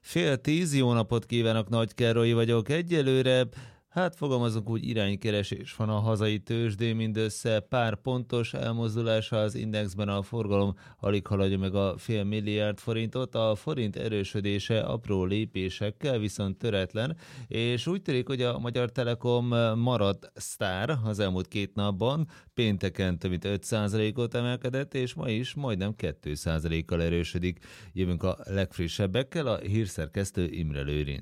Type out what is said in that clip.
9:30, jó napot kívánok, Nagy Károly vagyok. Egyelőre, fogalmazunk úgy, iránykeresés van a hazai tőzsdén, mindössze pár pontos elmozdulása az indexben, a forgalom alig haladja meg a fél milliárd forintot, a forint erősödése apró lépésekkel viszont töretlen, és úgy tűnik, hogy a Magyar Telekom maradt sztár az elmúlt 2 napban, pénteken több mint 5%-ot emelkedett, és ma is majdnem 2%-kal erősödik. Jövünk a legfrissebbekkel, a hírszerkesztő Imre Lőrinc.